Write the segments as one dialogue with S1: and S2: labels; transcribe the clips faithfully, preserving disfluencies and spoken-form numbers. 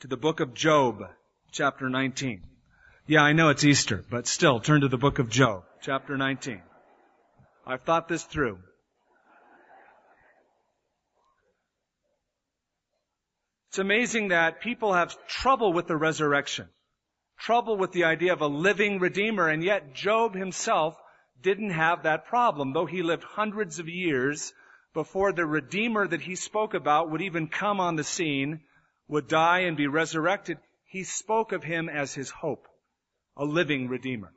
S1: to the book of Job, chapter nineteen. Yeah, I know it's Easter, but still, turn to the book of Job, chapter nineteen. I've thought this through. It's amazing that people have trouble with the resurrection, trouble with the idea of a living Redeemer, and yet Job himself didn't have that problem, though he lived hundreds of years before the Redeemer that he spoke about would even come on the scene, would die and be resurrected. He spoke of him as his hope, a living Redeemer.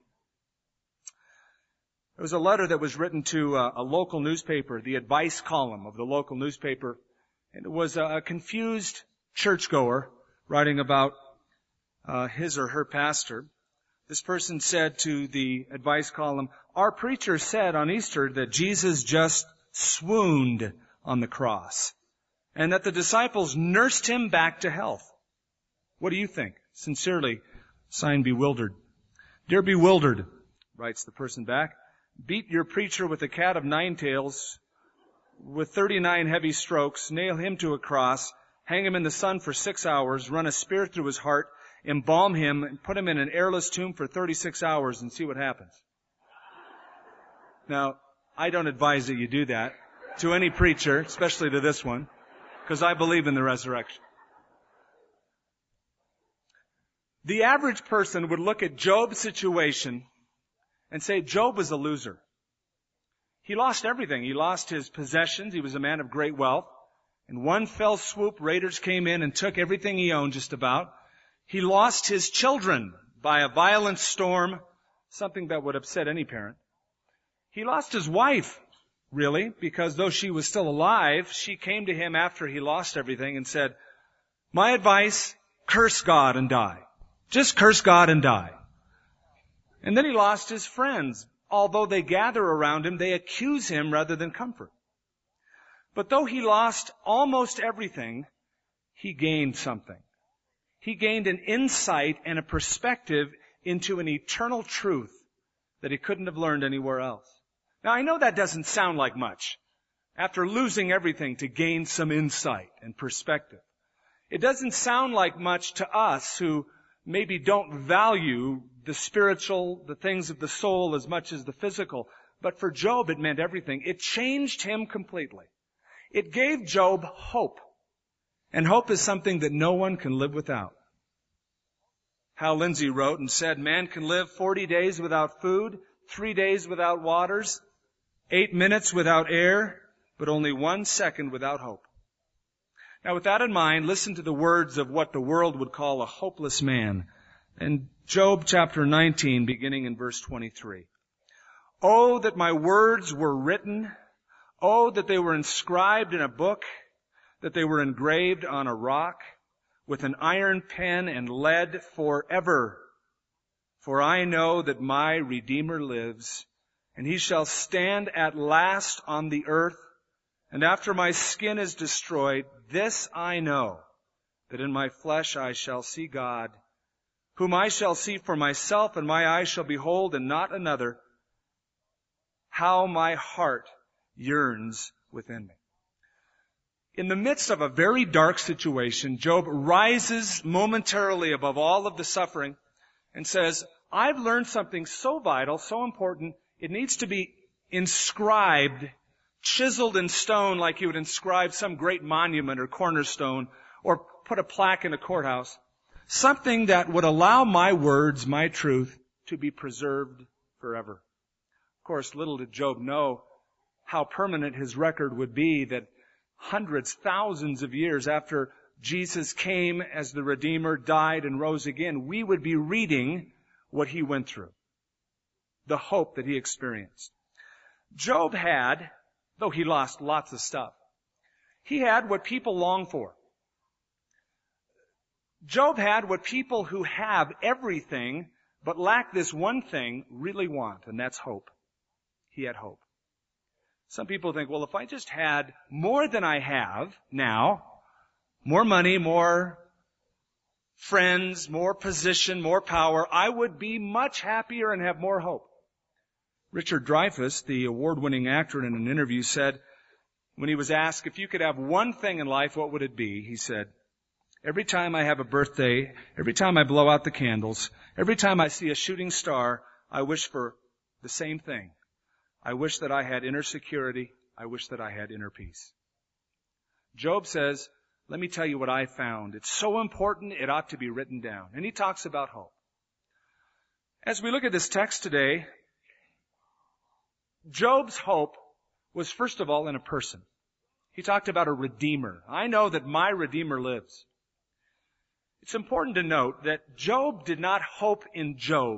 S1: There was a letter that was written to a, a local newspaper, the advice column of the local newspaper, and it was a, a confused churchgoer writing about uh, his or her pastor. This person said to the advice column, "Our preacher said on Easter that Jesus just swooned on the cross and that the disciples nursed him back to health. What do you think? Sincerely, signed Bewildered." "Dear Bewildered," writes the person back, "beat your preacher with a cat of nine tails, with thirty-nine heavy strokes, nail him to a cross, hang him in the sun for six hours, run a spear through his heart, embalm him, and put him in an airless tomb for thirty-six hours and see what happens." Now, I don't advise that you do that to any preacher, especially to this one, because I believe in the resurrection. The average person would look at Job's situation and say Job was a loser. He lost everything. He lost his possessions. He was a man of great wealth. In one fell swoop, raiders came in and took everything he owned just about. He lost his children by a violent storm, something that would upset any parent. He lost his wife, really, because though she was still alive, she came to him after he lost everything and said, "My advice, curse God and die. Just curse God and die." And then he lost his friends. Although they gather around him, they accuse him rather than comfort. But though he lost almost everything, he gained something. He gained an insight and a perspective into an eternal truth that he couldn't have learned anywhere else. Now, I know that doesn't sound like much. After losing everything, to gain some insight and perspective. It doesn't sound like much to us who maybe don't value the spiritual, the things of the soul as much as the physical. But for Job, it meant everything. It changed him completely. It gave Job hope. And hope is something that no one can live without. Hal Lindsey wrote and said, "Man can live forty days without food, three days without waters, eight minutes without air, but only one second without hope." Now, with that in mind, listen to the words of what the world would call a hopeless man. In Job chapter nineteen, beginning in verse twenty-three. "Oh, that my words were written. Oh, that they were inscribed in a book, that they were engraved on a rock with an iron pen and lead forever. For I know that my Redeemer lives, and he shall stand at last on the earth. And after my skin is destroyed, this I know, that in my flesh I shall see God, whom I shall see for myself, and my eyes shall behold, and not another. How my heart yearns within me." In the midst of a very dark situation, Job rises momentarily above all of the suffering and says, "I've learned something so vital, so important, it needs to be inscribed, chiseled in stone like you would inscribe some great monument or cornerstone or put a plaque in a courthouse. Something that would allow my words, my truth, to be preserved forever." Of course, little did Job know how permanent his record would be, that hundreds, thousands of years after Jesus came as the Redeemer, died and rose again, we would be reading what he went through, the hope that he experienced. Job had, though he lost lots of stuff, he had what people long for. Job had what people who have everything but lack this one thing really want, and that's hope. He had hope. Some people think, well, if I just had more than I have now, more money, more friends, more position, more power, I would be much happier and have more hope. Richard Dreyfuss, the award-winning actor, in an interview said, when he was asked, if you could have one thing in life, what would it be? He said, Every time I have a birthday, every time I blow out the candles, every time I see a shooting star, I wish for the same thing. I wish that I had inner security. I wish that I had inner peace. Job says, let me tell you what I found. It's so important, it ought to be written down. And he talks about hope. As we look at this text today, Job's hope was first of all in a person. He talked about a Redeemer. I know that my Redeemer lives. It's important to note that Job did not hope in Job.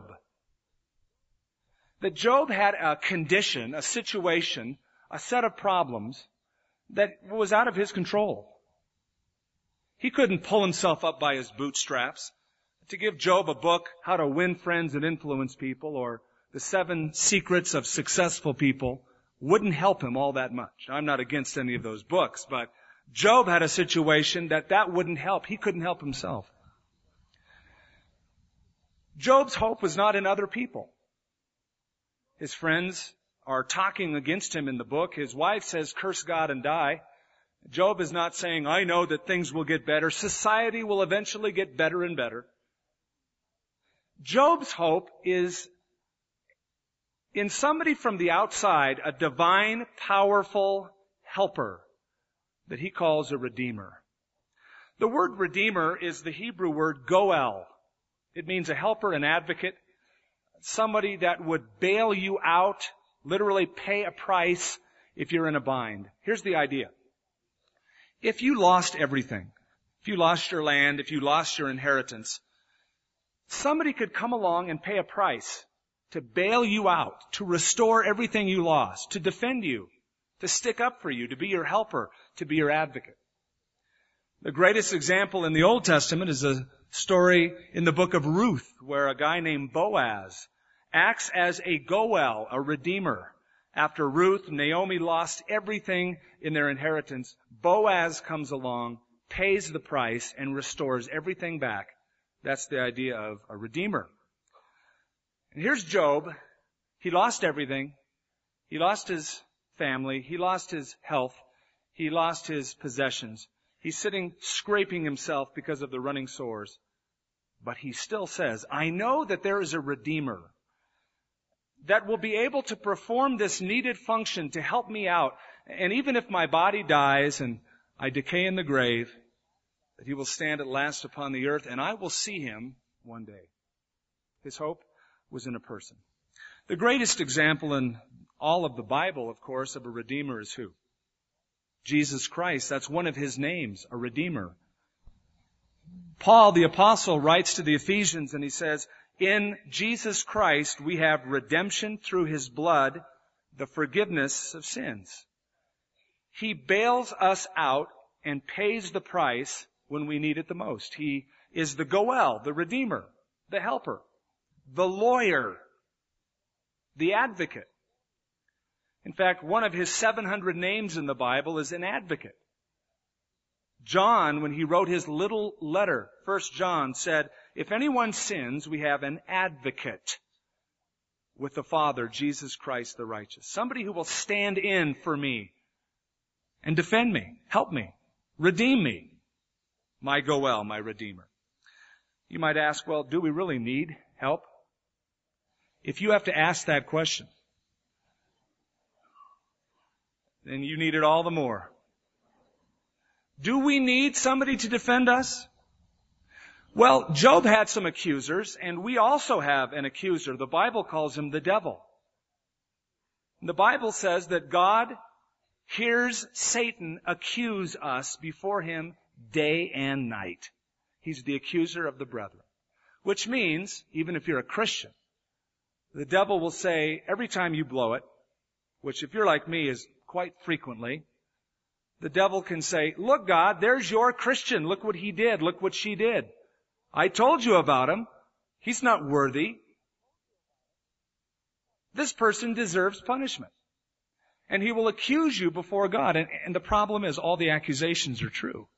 S1: That Job had a condition, a situation, a set of problems that was out of his control. He couldn't pull himself up by his bootstraps. To give Job a book, How to Win Friends and Influence People, or The Seven Secrets of Successful People, wouldn't help him all that much. I'm not against any of those books, but Job had a situation that that wouldn't help. He couldn't help himself. Job's hope was not in other people. His friends are talking against him in the book. His wife says, curse God and die. Job is not saying, I know that things will get better. Society will eventually get better and better. Job's hope is in somebody from the outside, a divine, powerful helper that he calls a Redeemer. The word Redeemer is the Hebrew word goel. It means a helper, an advocate, somebody that would bail you out, literally pay a price if you're in a bind. Here's the idea. If you lost everything, if you lost your land, if you lost your inheritance, somebody could come along and pay a price to bail you out, to restore everything you lost, to defend you, to stick up for you, to be your helper, to be your advocate. The greatest example in the Old Testament is a story in the book of Ruth, where a guy named Boaz acts as a goel, a redeemer. After Ruth, Naomi lost everything in their inheritance. Boaz comes along, pays the price, and restores everything back. That's the idea of a redeemer. And here's Job. He lost everything. He lost his family. He lost his health. He lost his possessions. He's sitting scraping himself because of the running sores. But he still says, I know that there is a Redeemer that will be able to perform this needed function to help me out. And even if my body dies and I decay in the grave, that he will stand at last upon the earth and I will see him one day. His hope was in a person. The greatest example in all of the Bible, of course, of a Redeemer is who? Jesus Christ. That's one of his names, a Redeemer. Paul, the apostle, writes to the Ephesians and he says, in Jesus Christ we have redemption through his blood, the forgiveness of sins. He bails us out and pays the price when we need it the most. He is the goel, the Redeemer, the helper, the lawyer, the advocate. In fact, one of his seven hundred names in the Bible is an advocate. John, when he wrote his little letter, First John, said, if anyone sins, we have an advocate with the Father, Jesus Christ the righteous. Somebody who will stand in for me and defend me, help me, redeem me, my goel, my Redeemer. You might ask, well, do we really need help? If you have to ask that question, then you need it all the more. Do we need somebody to defend us? Well, Job had some accusers, and we also have an accuser. The Bible calls him the devil. The Bible says that God hears Satan accuse us before him day and night. He's the accuser of the brethren. Which means, even if you're a Christian, the devil will say, every time you blow it, which if you're like me is quite frequently, the devil can say, look, God, there's your Christian. Look what he did. Look what she did. I told you about him. He's not worthy. This person deserves punishment. And he will accuse you before God. And, and the problem is all the accusations are true.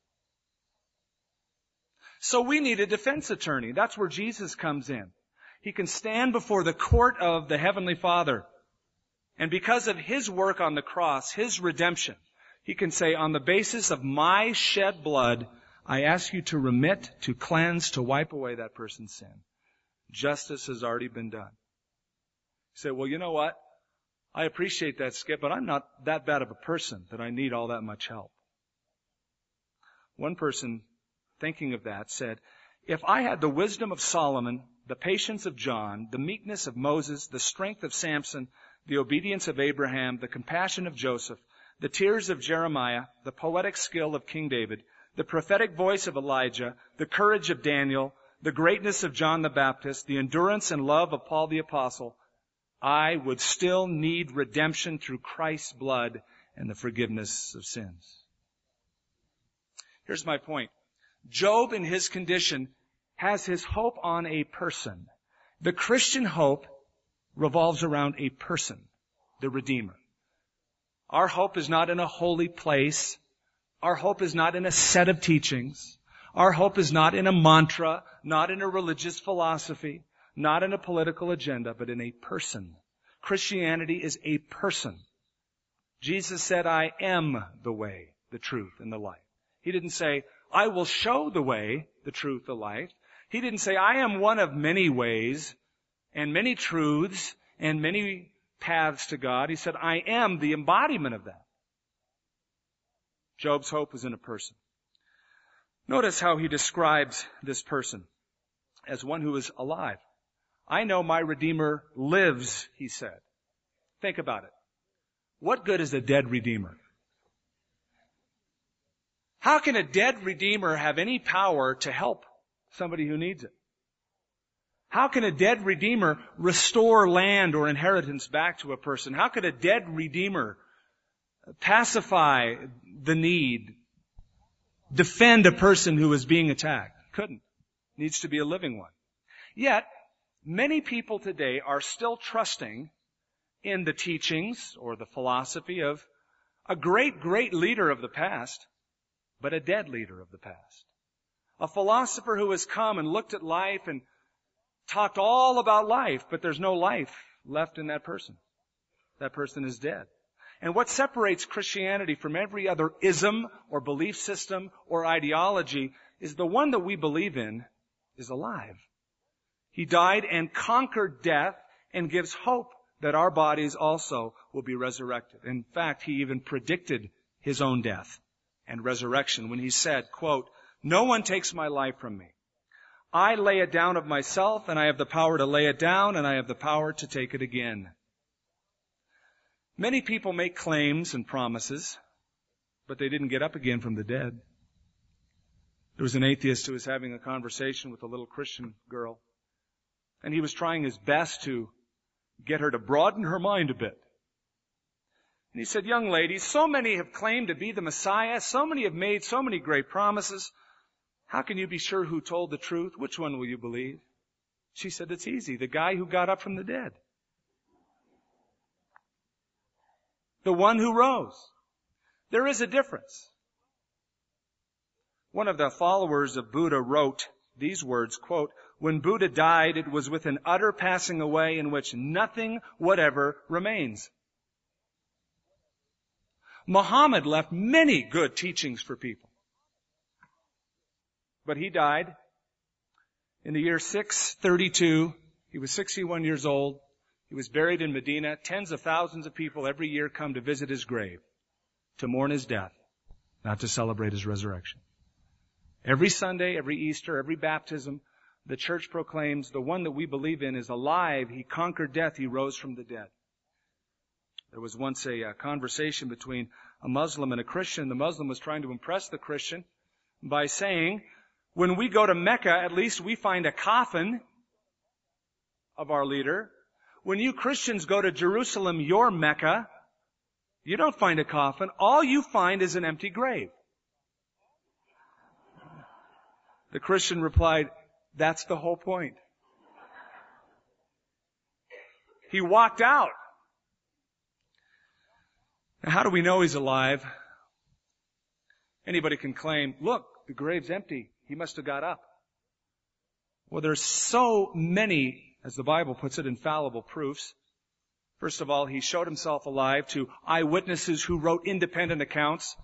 S1: So we need a defense attorney. That's where Jesus comes in. He can stand before the court of the Heavenly Father. And because of his work on the cross, his redemption, he can say, on the basis of my shed blood, I ask you to remit, to cleanse, to wipe away that person's sin. Justice has already been done. You say, well, you know what? I appreciate that, Skip, but I'm not that bad of a person that I need all that much help. One person, thinking of that, said, if I had the wisdom of Solomon, the patience of John, the meekness of Moses, the strength of Samson, the obedience of Abraham, the compassion of Joseph, the tears of Jeremiah, the poetic skill of King David, the prophetic voice of Elijah, the courage of Daniel, the greatness of John the Baptist, the endurance and love of Paul the Apostle, I would still need redemption through Christ's blood and the forgiveness of sins. Here's my point. Job, in his condition, has his hope on a person. The Christian hope revolves around a person, the Redeemer. Our hope is not in a holy place. Our hope is not in a set of teachings. Our hope is not in a mantra, not in a religious philosophy, not in a political agenda, but in a person. Christianity is a person. Jesus said, I am the way, the truth, and the life. He didn't say, I will show the way, the truth, the life. He didn't say, I am one of many ways and many truths and many paths to God. He said, I am the embodiment of that. Job's hope was in a person. Notice how he describes this person as one who is alive. I know my Redeemer lives, he said. Think about it. What good is a dead Redeemer? How can a dead Redeemer have any power to help somebody who needs it? How can a dead Redeemer restore land or inheritance back to a person? How could a dead Redeemer pacify the need, defend a person who is being attacked? Couldn't. Needs to be a living one. Yet, many people today are still trusting in the teachings or the philosophy of a great, great leader of the past, but a dead leader of the past. A philosopher who has come and looked at life and talked all about life, but there's no life left in that person. That person is dead. And what separates Christianity from every other ism or belief system or ideology is the one that we believe in is alive. He died and conquered death and gives hope that our bodies also will be resurrected. In fact, he even predicted his own death and resurrection when he said, quote, no one takes my life from me. I lay it down of myself, and I have the power to lay it down, and I have the power to take it again. Many people make claims and promises, but they didn't get up again from the dead. There was an atheist who was having a conversation with a little Christian girl, and he was trying his best to get her to broaden her mind a bit. And he said, young lady, so many have claimed to be the Messiah, so many have made so many great promises. How can you be sure who told the truth? Which one will you believe? She said, it's easy. The guy who got up from the dead. The one who rose. There is a difference. One of the followers of Buddha wrote these words, quote, when Buddha died, it was with an utter passing away in which nothing whatever remains. Muhammad left many good teachings for people. But he died in the year six thirty-two. He was sixty-one years old. He was buried in Medina. Tens of thousands of people every year come to visit his grave, to mourn his death, not to celebrate his resurrection. Every Sunday, every Easter, every baptism, the church proclaims the one that we believe in is alive. He conquered death. He rose from the dead. There was once a, a conversation between a Muslim and a Christian. The Muslim was trying to impress the Christian by saying, when we go to Mecca, at least we find a coffin of our leader. When you Christians go to Jerusalem, your Mecca, you don't find a coffin. All you find is an empty grave. The Christian replied, that's the whole point. He walked out. Now, how do we know he's alive? Anybody can claim, look, the grave's empty. He must have got up. Well, there's so many, as the Bible puts it, infallible proofs. First of all, he showed himself alive to eyewitnesses who wrote independent accounts.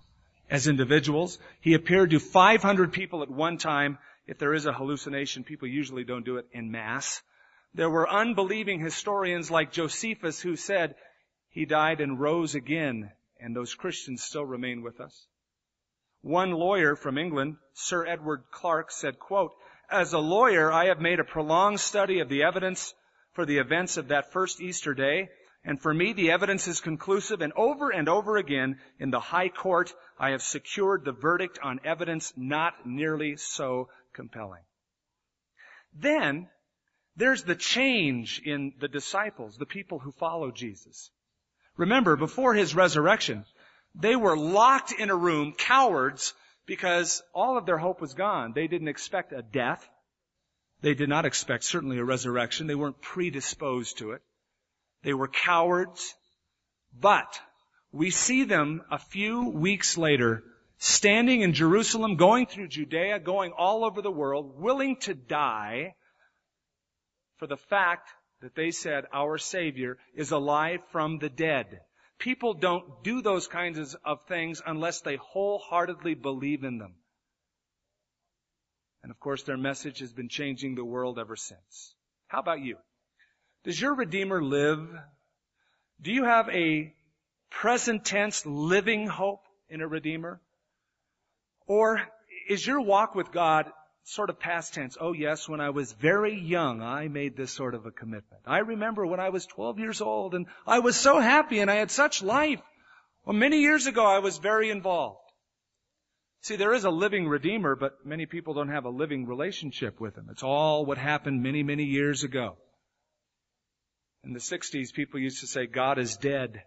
S1: as individuals. He appeared to five hundred people at one time. If there is a hallucination, people usually don't do it en masse. There were unbelieving historians like Josephus who said he died and rose again, and those Christians still remain with us. One lawyer from England, Sir Edward Clarke, said, quote, "As a lawyer, I have made a prolonged study of the evidence for the events of that first Easter day, and for me the evidence is conclusive, and over and over again in the High Court I have secured the verdict on evidence not nearly so compelling." Then there's the change in the disciples, the people who follow Jesus. Remember, before his resurrection, they were locked in a room, cowards, because all of their hope was gone. They didn't expect a death. They did not expect, certainly, a resurrection. They weren't predisposed to it. They were cowards. But we see them a few weeks later standing in Jerusalem, going through Judea, going all over the world, willing to die for the fact that they said our Savior is alive from the dead. People don't do those kinds of things unless they wholeheartedly believe in them. And of course, their message has been changing the world ever since. How about you? Does your Redeemer live? Do you have a present tense living hope in a Redeemer? Or is your walk with God sort of past tense? Oh yes, when I was very young, I made this sort of a commitment. I remember when I was twelve years old and I was so happy and I had such life. Well, many years ago I was very involved. See, there is a living Redeemer, but many people don't have a living relationship with Him. It's all what happened many, many years ago. In the sixties, people used to say, God is dead.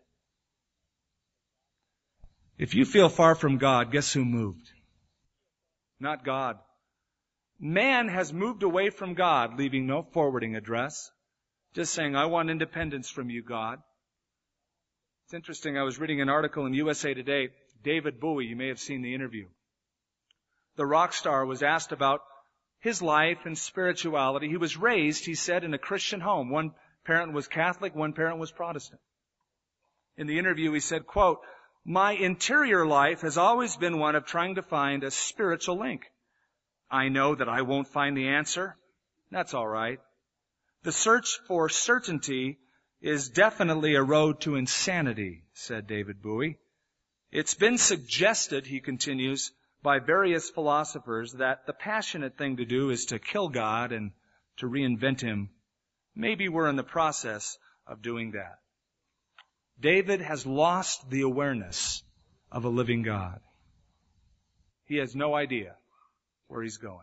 S1: If you feel far from God, guess who moved? Not God. Man has moved away from God, leaving no forwarding address. Just saying, I want independence from you, God. It's interesting, I was reading an article in U S A Today. David Bowie, you may have seen the interview. The rock star was asked about his life and spirituality. He was raised, he said, in a Christian home. One parent was Catholic, one parent was Protestant. In the interview, he said, quote, "My interior life has always been one of trying to find a spiritual link. I know that I won't find the answer. That's all right. The search for certainty is definitely a road to insanity," said David Bowie. It's been suggested, he continues, by various philosophers that the passionate thing to do is to kill God and to reinvent Him. Maybe we're in the process of doing that. David has lost the awareness of a living God. He has no idea where he's going.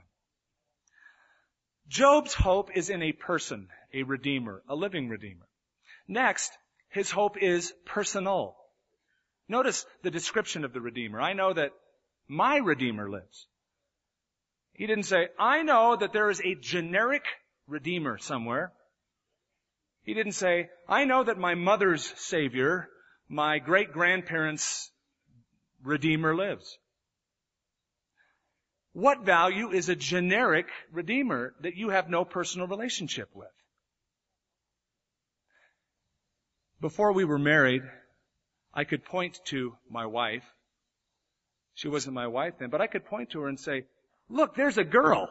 S1: Job's hope is in a person, a Redeemer, a living Redeemer. Next, his hope is personal. Notice the description of the Redeemer. I know that my Redeemer lives. He didn't say, I know that there is a generic Redeemer somewhere. He didn't say, I know that my mother's Savior, my great-grandparents' Redeemer lives. What value is a generic Redeemer that you have no personal relationship with? Before we were married, I could point to my wife. She wasn't my wife then, but I could point to her and say, look, there's a girl.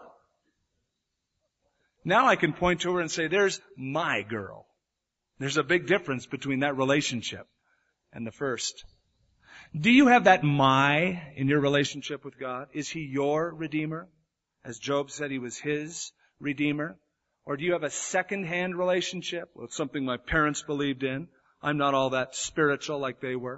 S1: Now I can point to her and say, there's my girl. There's a big difference between that relationship and the first. Do you have that my in your relationship with God? Is He your Redeemer? As Job said, He was his Redeemer. Or do you have a second-hand relationship? Well, it's something my parents believed in. I'm not all that spiritual like they were.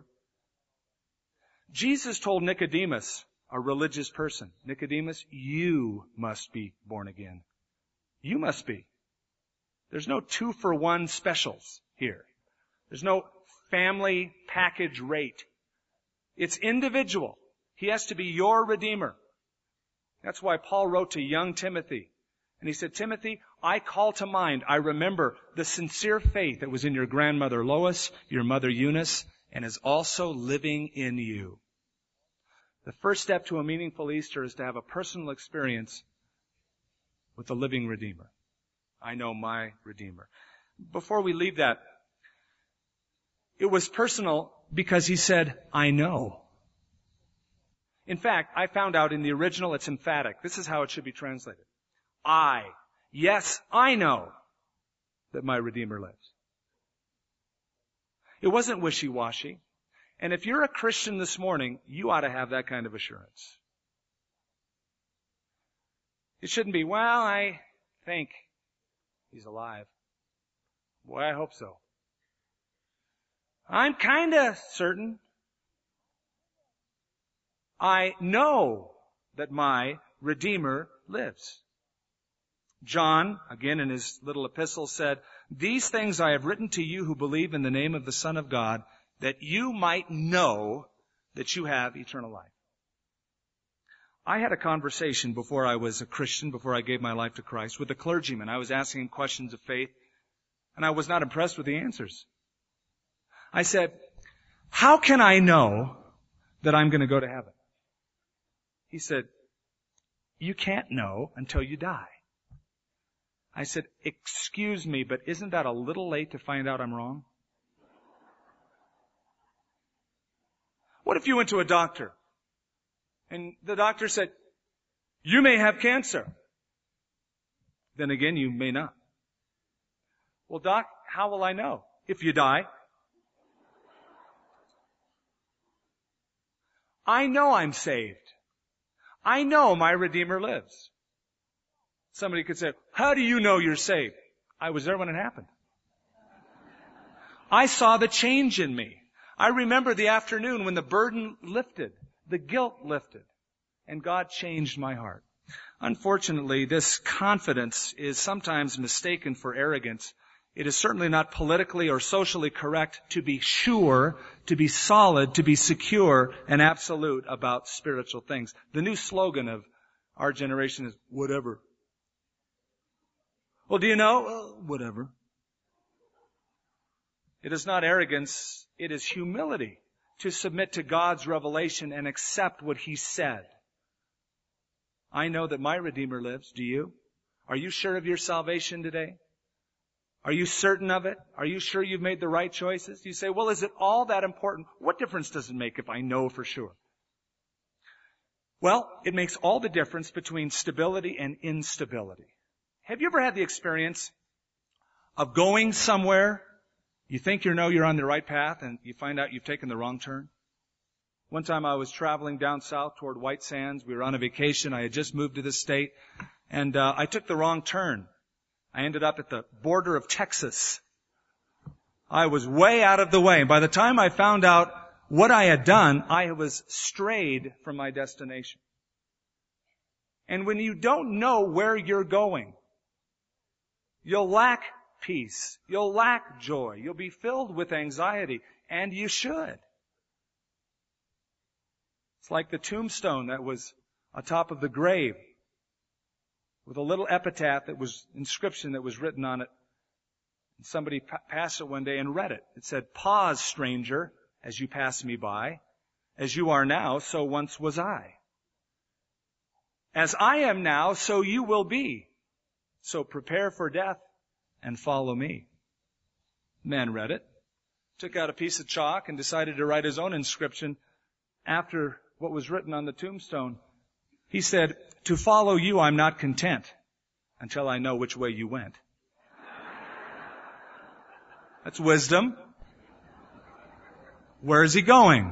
S1: Jesus told Nicodemus, a religious person, Nicodemus, you must be born again. You must be. There's no two-for-one specials here. There's no family package rate. It's individual. He has to be your Redeemer. That's why Paul wrote to young Timothy. And he said, Timothy, I call to mind, I remember the sincere faith that was in your grandmother Lois, your mother Eunice, and is also living in you. The first step to a meaningful Easter is to have a personal experience with the living Redeemer. I know my Redeemer. Before we leave that, it was personal because he said, I know. In fact, I found out in the original it's emphatic. This is how it should be translated. I, yes, I know that my Redeemer lives. It wasn't wishy-washy. And if you're a Christian this morning, you ought to have that kind of assurance. It shouldn't be, well, I think he's alive. Boy, I hope so. I'm kind of certain. I know that my Redeemer lives. John, again in his little epistle, said, these things I have written to you who believe in the name of the Son of God, that you might know that you have eternal life. I had a conversation before I was a Christian, before I gave my life to Christ, with a clergyman. I was asking him questions of faith, and I was not impressed with the answers. I said, how can I know that I'm going to go to heaven? He said, you can't know until you die. I said, excuse me, but isn't that a little late to find out I'm wrong? What if you went to a doctor and the doctor said, you may have cancer. Then again, you may not. Well, doc, how will I know? If you die. I know I'm saved. I know my Redeemer lives. Somebody could say, how do you know you're saved? I was there when it happened. I saw the change in me. I remember the afternoon when the burden lifted, the guilt lifted, and God changed my heart. Unfortunately, this confidence is sometimes mistaken for arrogance. It is certainly not politically or socially correct to be sure, to be solid, to be secure and absolute about spiritual things. The new slogan of our generation is, whatever. Well, do you know? Well, whatever. It is not arrogance, it is humility to submit to God's revelation and accept what He said. I know that my Redeemer lives. Do you? Are you sure of your salvation today? Are you certain of it? Are you sure you've made the right choices? You say, well, is it all that important? What difference does it make if I know for sure? Well, it makes all the difference between stability and instability. Have you ever had the experience of going somewhere, you think you know you're on the right path, and you find out you've taken the wrong turn? One time I was traveling down south toward White Sands. We were on a vacation. I had just moved to this state, and uh, I took the wrong turn. I ended up at the border of Texas. I was way out of the way. By the time I found out what I had done, I was strayed from my destination. And when you don't know where you're going, you'll lack peace. You'll lack joy. You'll be filled with anxiety. And you should. It's like the tombstone that was atop of the grave with a little epitaph that was, inscription that was written on it. And somebody pa- passed it one day and read it. It said, pause, stranger, as you pass me by. As you are now, so once was I. As I am now, so you will be. So prepare for death and follow me. Man read it, took out a piece of chalk and decided to write his own inscription after what was written on the tombstone. He said, to follow you I'm not content until I know which way you went. That's wisdom. Where is he going?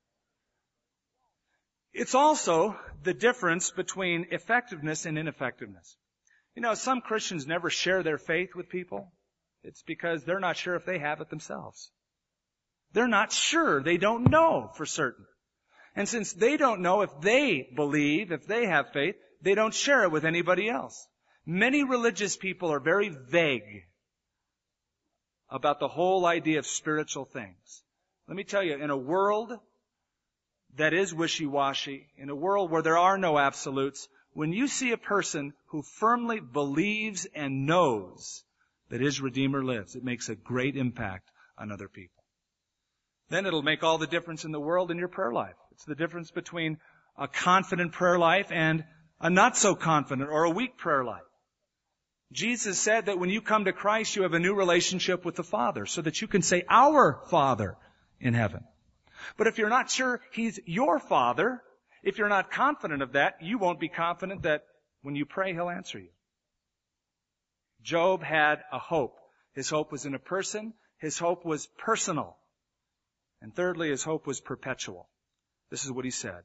S1: It's also the difference between effectiveness and ineffectiveness. You know, some Christians never share their faith with people. It's because they're not sure if they have it themselves. They're not sure. They don't know for certain. And since they don't know if they believe, if they have faith, they don't share it with anybody else. Many religious people are very vague about the whole idea of spiritual things. Let me tell you, in a world that is wishy-washy, in a world where there are no absolutes, when you see a person who firmly believes and knows that his Redeemer lives, it makes a great impact on other people. Then it'll make all the difference in the world in your prayer life. It's the difference between a confident prayer life and a not so confident or a weak prayer life. Jesus said that when you come to Christ, you have a new relationship with the Father so that you can say, our Father in heaven. But if you're not sure He's your Father, If you're not confident of that, you won't be confident that when you pray, He'll answer you. Job had a hope. His hope was in a person. His hope was personal. And thirdly, his hope was perpetual. This is what he said.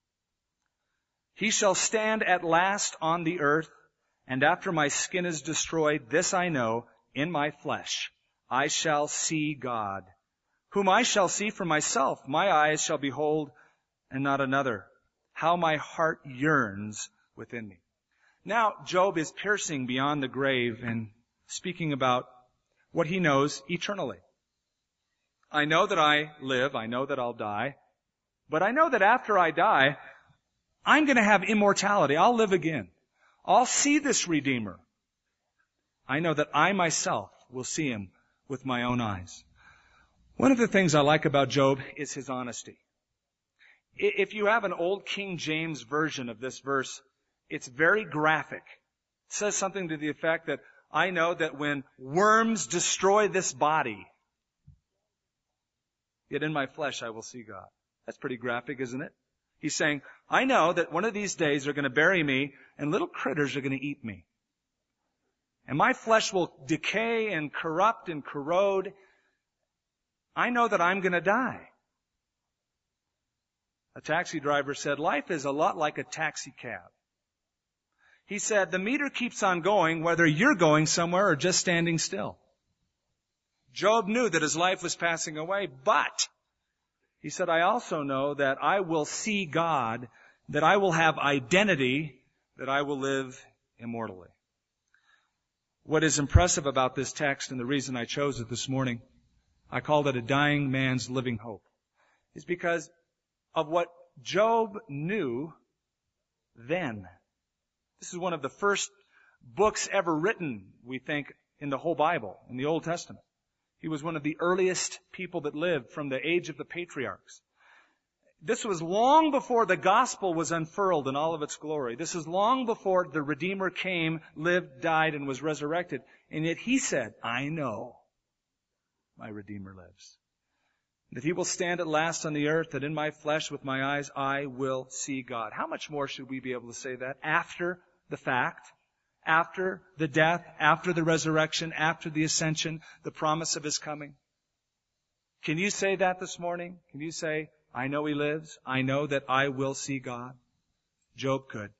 S1: He shall stand at last on the earth, and after my skin is destroyed, this I know, in my flesh, I shall see God, whom I shall see for myself. My eyes shall behold, and not another. How my heart yearns within me. Now, Job is piercing beyond the grave and speaking about what he knows eternally. I know that I live, I know that I'll die, but I know that after I die, I'm going to have immortality. I'll live again. I'll see this Redeemer. I know that I myself will see Him with my own eyes. One of the things I like about Job is his honesty. If you have an old King James version of this verse, it's very graphic. It says something to the effect that I know that when worms destroy this body, yet in my flesh I will see God. That's pretty graphic, isn't it? He's saying, I know that one of these days they're going to bury me and little critters are going to eat me. And my flesh will decay and corrupt and corrode. I know that I'm going to die. A taxi driver said, life is a lot like a taxi cab. He said, the meter keeps on going whether you're going somewhere or just standing still. Job knew that his life was passing away, but he said, I also know that I will see God, that I will have identity, that I will live immortally. What is impressive about this text, and the reason I chose it this morning, I called it a dying man's living hope, is because of what Job knew then. This is one of the first books ever written, we think, in the whole Bible, in the Old Testament. He was one of the earliest people that lived from the age of the patriarchs. This was long before the gospel was unfurled in all of its glory. This is long before the Redeemer came, lived, died, and was resurrected. And yet he said, I know my Redeemer lives. That He will stand at last on the earth, that in my flesh with my eyes I will see God. How much more should we be able to say that after the fact? After the death, after the resurrection, after the ascension, the promise of His coming. Can you say that this morning? Can you say, I know He lives. I know that I will see God? Job could.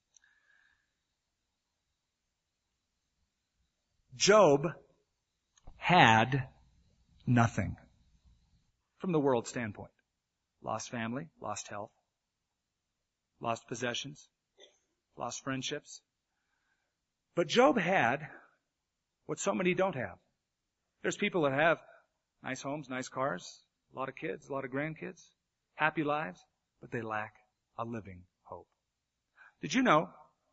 S1: Job had nothing from the world standpoint. Lost family, lost health, lost possessions, lost friendships. But Job had what so many don't have. There's people that have nice homes, nice cars, a lot of kids, a lot of grandkids, happy lives, but they lack a living hope. Did you know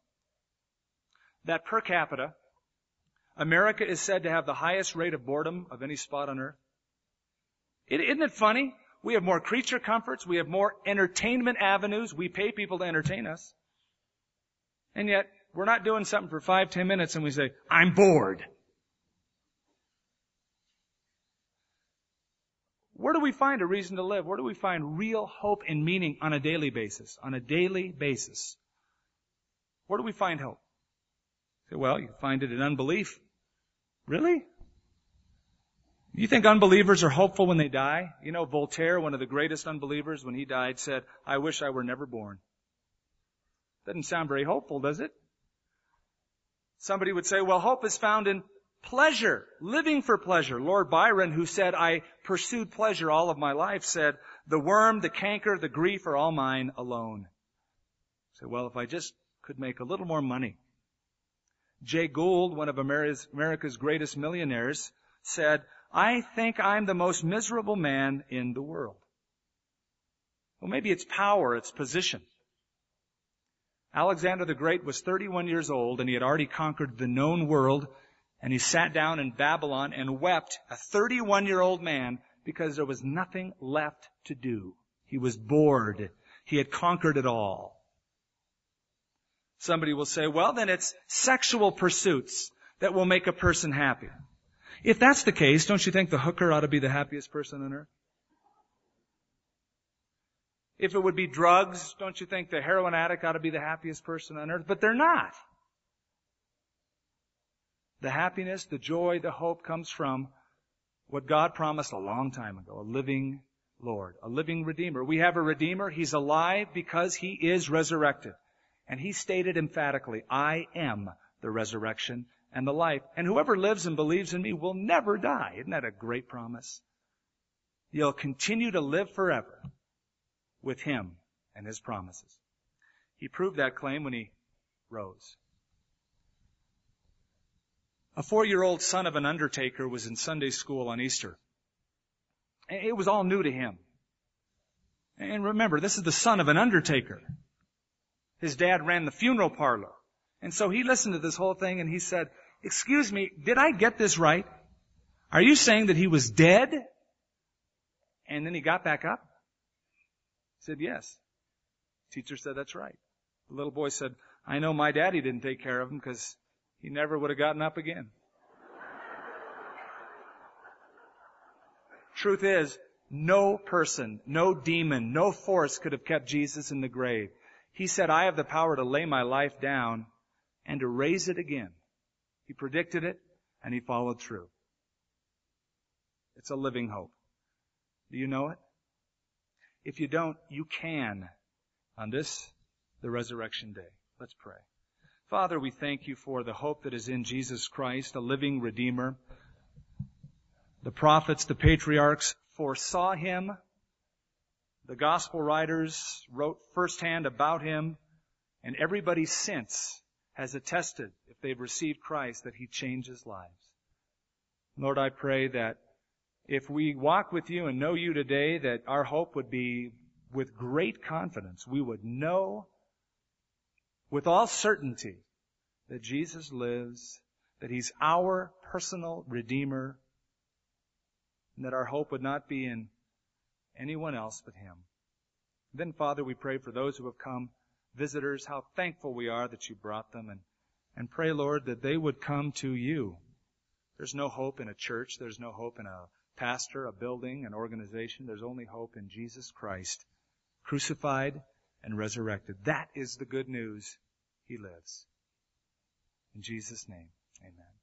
S1: that per capita, America is said to have the highest rate of boredom of any spot on earth? Isn't it funny? We have more creature comforts. We have more entertainment avenues. We pay people to entertain us. And yet, we're not doing something for five, ten minutes and we say, I'm bored. Where do we find a reason to live? Where do we find real hope and meaning on a daily basis? On a daily basis. Where do we find hope? Say, well, you find it in unbelief. Really? You think unbelievers are hopeful when they die? You know, Voltaire, one of the greatest unbelievers, when he died, said, I wish I were never born. Doesn't sound very hopeful, does it? Somebody would say, well, hope is found in pleasure, living for pleasure. Lord Byron, who said, I pursued pleasure all of my life, said, the worm, the canker, the grief are all mine alone. I say, well, if I just could make a little more money. Jay Gould, one of America's greatest millionaires, said, I think I'm the most miserable man in the world. Well, maybe it's power, it's position. Alexander the Great was thirty-one years old and he had already conquered the known world, and he sat down in Babylon and wept, a thirty-one-year-old man, because there was nothing left to do. He was bored. He had conquered it all. Somebody will say, well, then it's sexual pursuits that will make a person happy. If that's the case, don't you think the hooker ought to be the happiest person on earth? If it would be drugs, don't you think the heroin addict ought to be the happiest person on earth? But they're not. The happiness, the joy, the hope comes from what God promised a long time ago, a living Lord, a living Redeemer. We have a Redeemer. He's alive because He is resurrected. And He stated emphatically, I am the resurrection and the life. And whoever lives and believes in me will never die. Isn't that a great promise? You'll continue to live forever with Him and His promises. He proved that claim when He rose. A four-year-old son of an undertaker was in Sunday school on Easter. It was all new to him. And remember, this is the son of an undertaker. His dad ran the funeral parlor. And so he listened to this whole thing and he said, excuse me, did I get this right? Are you saying that he was dead? And then he got back up? He said, yes. Teacher said, that's right. The little boy said, I know my daddy didn't take care of him because he never would have gotten up again. Truth is, no person, no demon, no force could have kept Jesus in the grave. He said, I have the power to lay my life down and to raise it again. He predicted it and He followed through. It's a living hope. Do you know it? If you don't, you can on this, the resurrection day. Let's pray. Father, we thank You for the hope that is in Jesus Christ, a living Redeemer. The prophets, the patriarchs foresaw Him. The gospel writers wrote firsthand about Him. And everybody since has attested, if they've received Christ, that He changes lives. Lord, I pray that if we walk with You and know You today, that our hope would be with great confidence. We would know with all certainty that Jesus lives, that He's our personal Redeemer, and that our hope would not be in anyone else but Him. Then, Father, we pray for those who have come, visitors, how thankful we are that You brought them, and, and pray, Lord, that they would come to You. There's no hope in a church. There's no hope in a pastor, a building, an organization. There's only hope in Jesus Christ, crucified and resurrected. That is the good news. He lives. In Jesus' name, amen.